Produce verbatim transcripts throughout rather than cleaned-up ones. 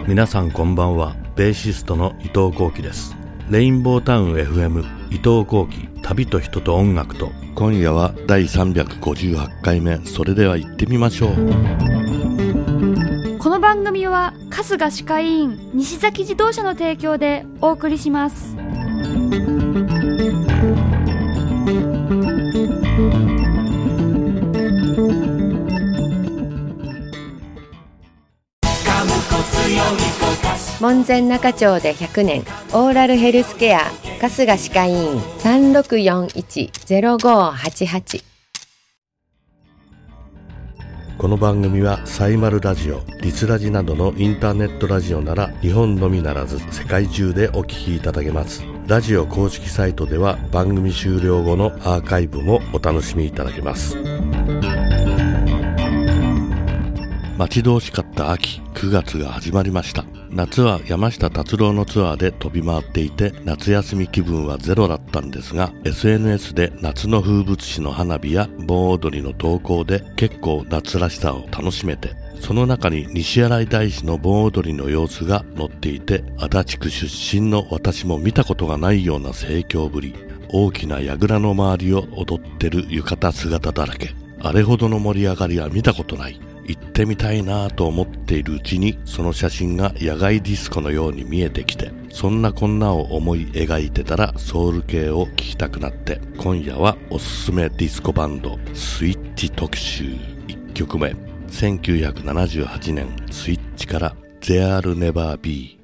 皆さんこんばんは。ベーシストの伊藤幸喜です。レインボータウン エフエム 伊藤幸喜、旅と人と音楽と。今夜はだいさんびゃくごじゅうはちかいめ。それでは行ってみましょう。 この番組は春日歯科医院西崎自動車の提供でお送りします。 門前仲町でひゃくねん、オーラルヘルスケア春日歯科医院 さんろくよんいち ゼロごはちはち。 この番組はサイマルラジオ、リスラジなどのインターネットラジオなら日本のみならず世界中でお聞きいただけます。ラジオ公式サイトでは番組終了後のアーカイブもお楽しみいただけます。待ち遠しかった秋、くがつが始まりました。夏は山下達郎のツアーで飛び回っていて、夏休み気分はゼロだったんですが、 エスエヌエス で夏の風物詩の花火や盆踊りの投稿で結構夏らしさを楽しめて、その中に西新井大師の盆踊りの様子が載っていて、足立区出身の私も見たことがないような盛況ぶり。大きな櫓の周りを踊ってる浴衣姿だらけ。あれほどの盛り上がりは見たことない。行ってみたいなぁと思っているうちに、その写真が野外ディスコのように見えてきて、そんなこんなを思い描いてたらソウル系を聴きたくなって、今夜はおすすめディスコバンドスイッチ特集。いっきょくめ、せんきゅうひゃくななじゅうはちねんスイッチからThere'll Never Be。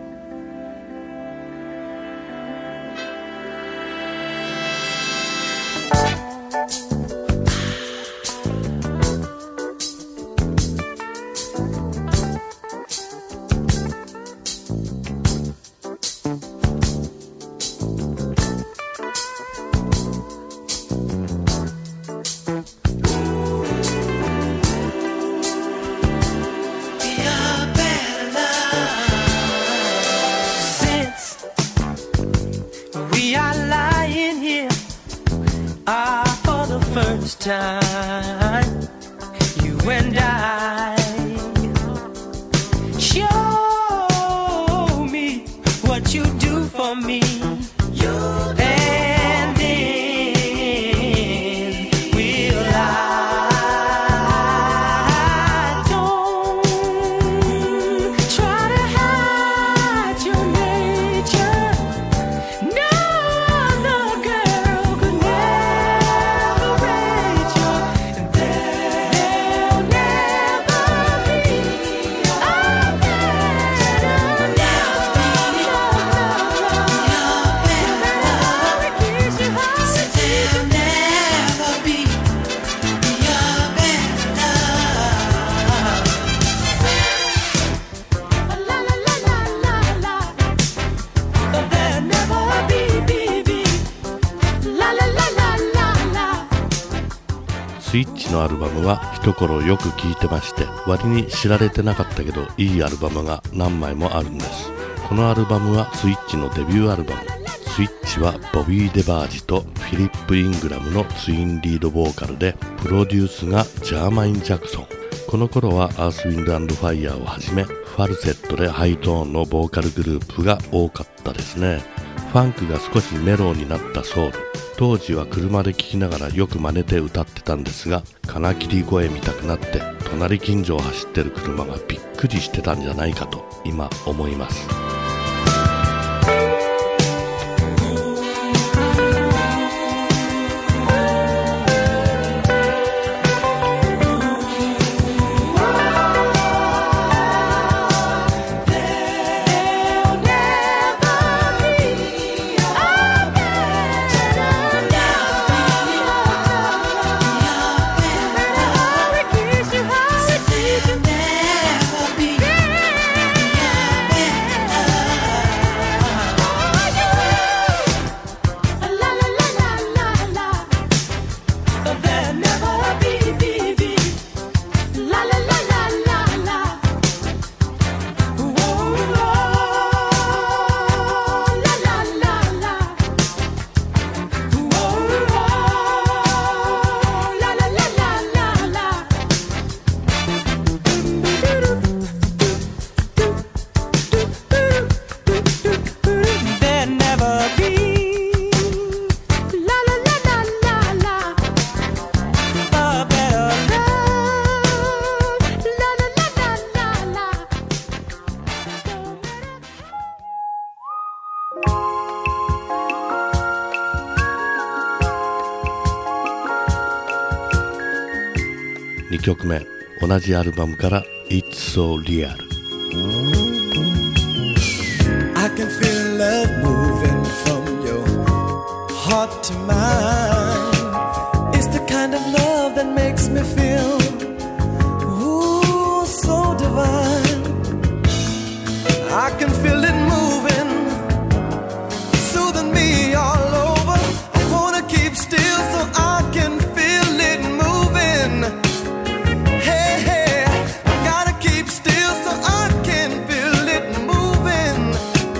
スイッチのアルバムは一頃よく聴いてまして、割に知られてなかったけどいいアルバムが何枚もあるんです。このアルバムはスイッチのデビューアルバム。スイッチはボビー・デバージとフィリップ・イングラムのツインリードボーカルで、プロデュースがジャーマイン・ジャクソン。この頃はアース・ウィンド・アンド・ファイヤーをはじめ、ファルセットでハイトーンのボーカルグループが多かったですね。ファンクが少しメロウになったソウル。当時は車で聴きながらよく真似て歌ってたんですが、金切り声見たくなって隣近所を走ってる車がびっくりしてたんじゃないかと今思います。 にきょくめ、同じアルバムから It's So Real。 I can feel love moving from your heart to mine. It's the kind of love that makes me feel ooh, so divine. I can feel it moving, soothing me all over. I wanna keep still so I can feel it moving. Hey, hey, I gotta keep still so I can feel it moving.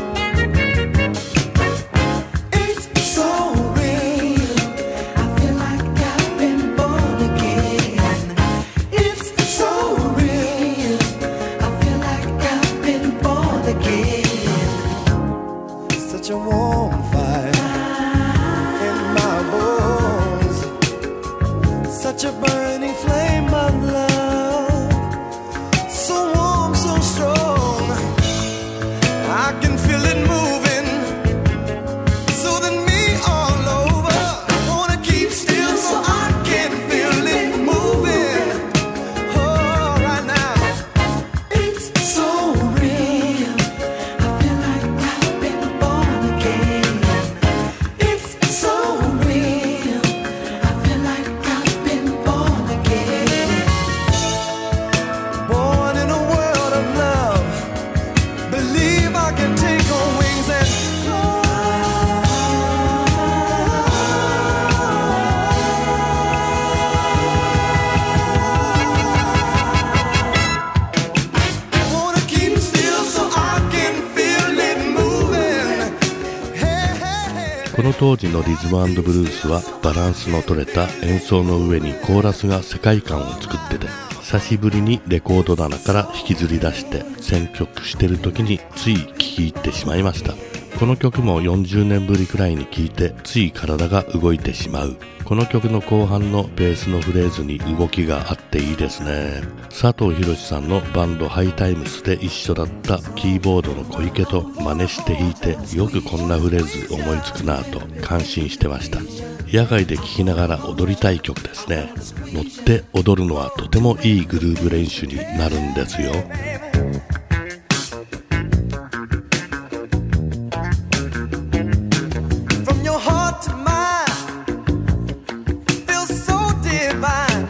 It's so real, I feel like I've been born again. It's so real, I feel like I've been born again. Such a warm fire in my bones, such a burning flame of love, so warm, so strong. I can feel it moving, soothing me all over. I wanna keep still so I can feel it moving. Oh, right now. It's so real, I feel like I've been born again. It's so real, I feel like I've been born again. Born in a world of love, believe I can take on wings and fly. Wanna keep still so I can feel it moving. Hey, hey, hey. この当時のリズム&ブルースはバランスの取れた演奏の上にコーラスが世界観を作ってて、久しぶりにレコード棚から引きずり出して選曲してる時につい聴き入ってしまいました。この曲もよんじゅうねんぶりくらいに聴いてつい体が動いてしまう。この曲の後半のベースのフレーズに動きがあっていいですね。佐藤博さんのバンドハイタイムスで一緒だったキーボードの小池と真似して弾いて、よくこんなフレーズ思いつくなぁと感心してました。野外で聴きながら踊りたい曲ですね。乗って踊るのはとてもいいグルーヴ練習になるんですよ。 From your heart to mine, feels so divine.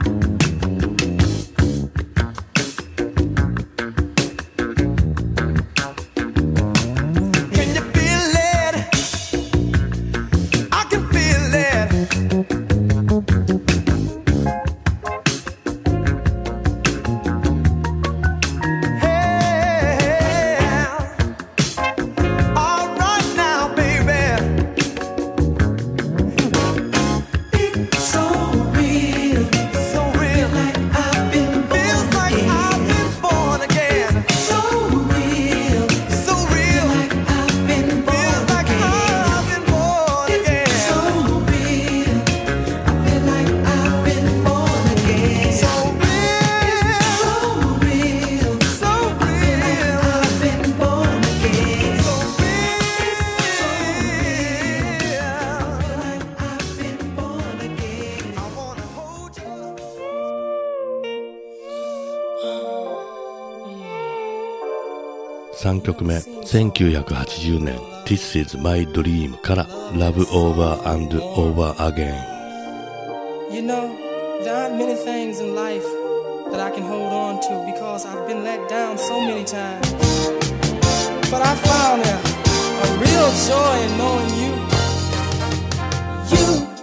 Can you feel it? I can feel it. Hey, all right now, baby. It's so real, so real. Feels like I've been born again. So real, so real. Feels like I've been born again. So real, I feel like I've been born again. So real, so real, so real. I've been born again. So real, so real. I've been born again. I wanna hold you. さんきょくめ、せんきゅうひゃくはちじゅうねん This is my dream から Love over and over again。 You know, there aren't many things in life that I can hold on to because I've been let down so many times. But I found a, a real joy in knowing you. You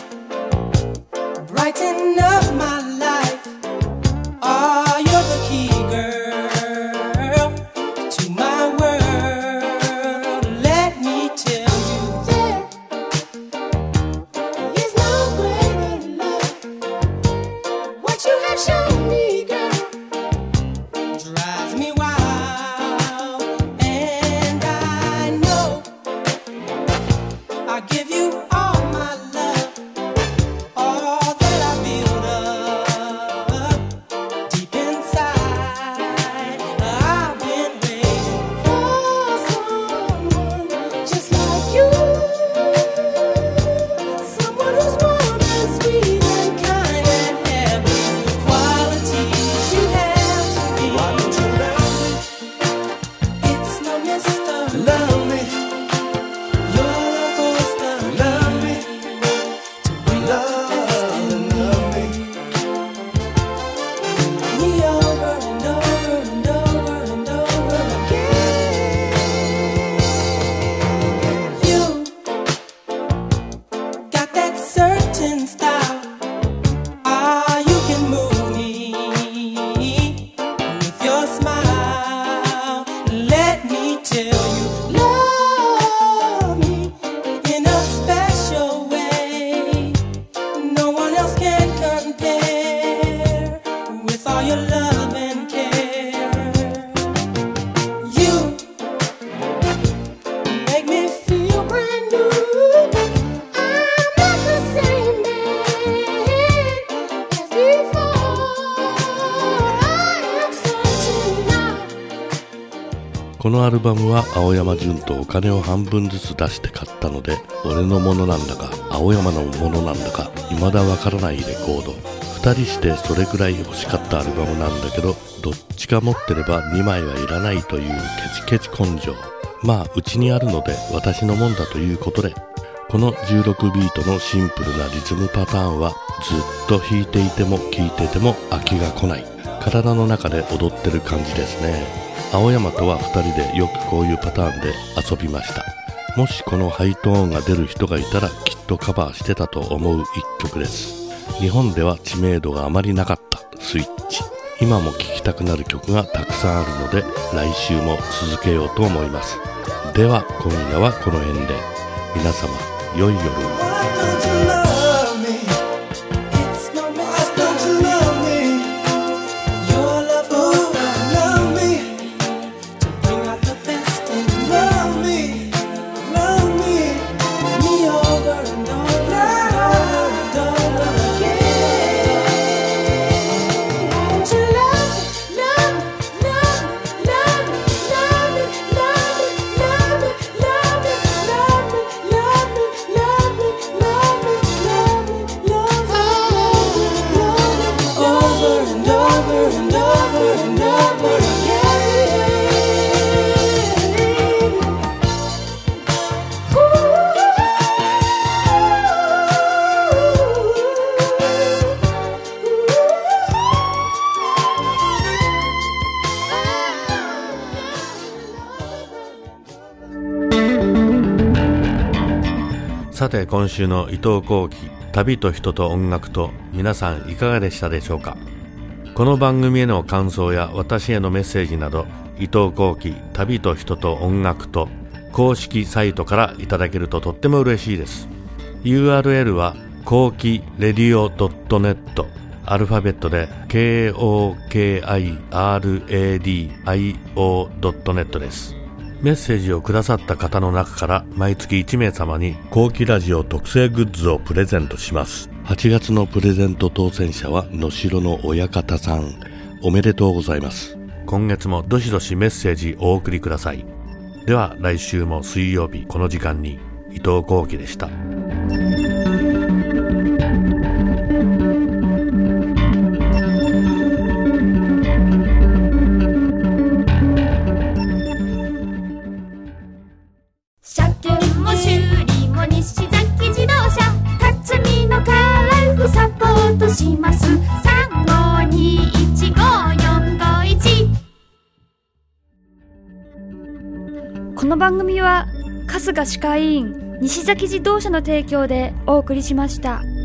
brighten up my life. Oh, you're the key, girl, to my world. Let me tell you, There is no greater love. What you have shown me, girl, drives me wild, and I know このアルバムは青山純とお金を半分ずつ出して買ったので、俺のものなんだか青山のものなんだか未だわからないレコード。ふたりしてそれくらい欲しかったアルバムなんだけど、どっちか持ってればにまいはいらないというケチケチ根性。まあうちにあるので私のもんだということで、このじゅうろくビートのシンプルなリズムパターンはずっと弾いていても聴いていても飽きが来ない。体の中で踊ってる感じですね。青山とはふたりでよくこういうパターンで遊びました。もしこのハイトーンが出る人がいたらきっとカバーしてたと思う一曲です。日本では知名度があまりなかったスイッチ。今も聴きたくなる曲がたくさんあるので、来週も続けようと思います。では今夜はこの辺で、皆様良い夜を。 さて今週の伊藤幸喜旅と人と音楽と、皆さんいかがでしたでしょうか。この番組への感想や私へのメッセージなど、伊藤幸喜旅と人と音楽と公式サイトからいただけるととっても嬉しいです。 ユーアールエル は幸喜レディオ ドットネット、 アルファベットで ケーオーケーアイアールエーディーアイオー ドットネットです。メッセージをくださった方の中から毎月いちめい様に幸喜ラジオ特製グッズをプレゼントします。 はちがつのプレゼント当選者は野城の親方さん、おめでとうございます。 今月もどしどしメッセージお送りください。では来週も水曜日この時間に、伊藤幸喜でした。 車検も修理も西崎自動車、辰巳のカラフサポートします。さんごにいちごよんごいち。この番組は春日歯科医院西崎自動車の提供でお送りしました。